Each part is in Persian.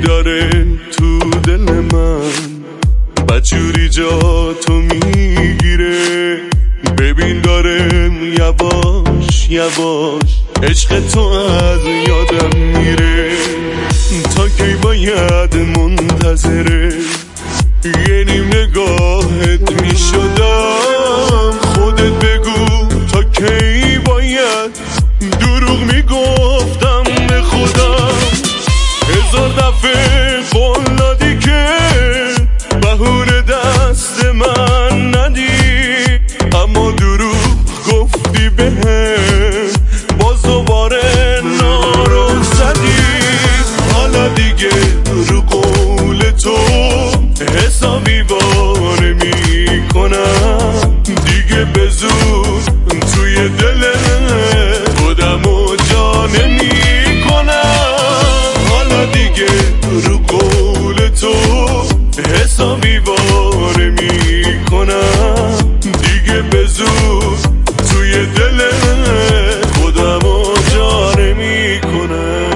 داره تو دل من، بدجوری جا تو میگیره. ببین داره یواش یواش عشق تو از یادم میره. تا کی باید منتظره یه نیم نگاهت میشدم؟ خودت بگو تا کی باید دروغ میگفتم به خودم. هزار دفعه قول دادی که بهونه دست من ندی، اما دروغ گفتی بهم، باز دوباره نارو زدی. حالا دیگه رو قول تو حسابی واره میکنم، دیگه به زور توی دل خودم و جا نمیکنم. حالا دیگه رو قول تو حسابی واره میکنم، دیگه به زور توی دل خودم و جا نمیکنم.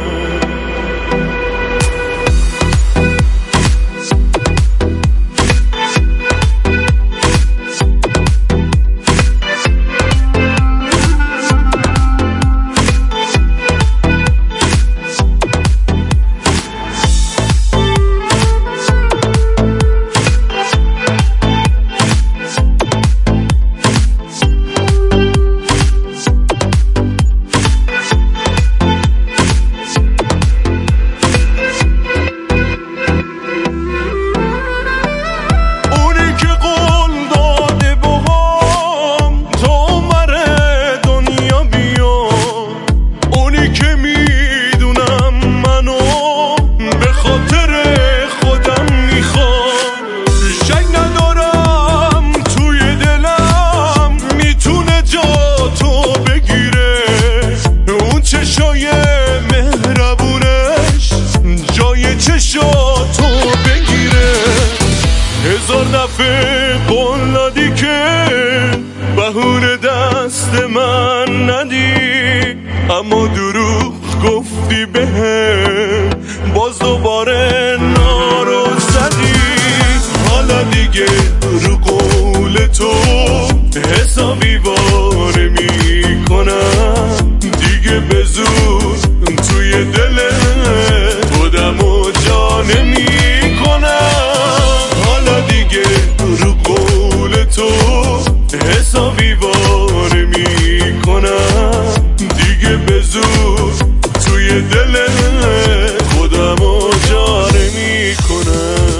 چشاتو بگیره. هزار دفعه قول دادی که بهونه دست من ندی، اما دروغ گفتی بهم، باز دوباره نارو زدی. حالا دیگه رو قول تو حسابی واره میکنم، دیگه به زور توی دل خودم و جا نمیکنم. حالا دیگه رو قول تو حسابی واره میکنم، دیگه به زور توی دل خودم و جا نمیکنم.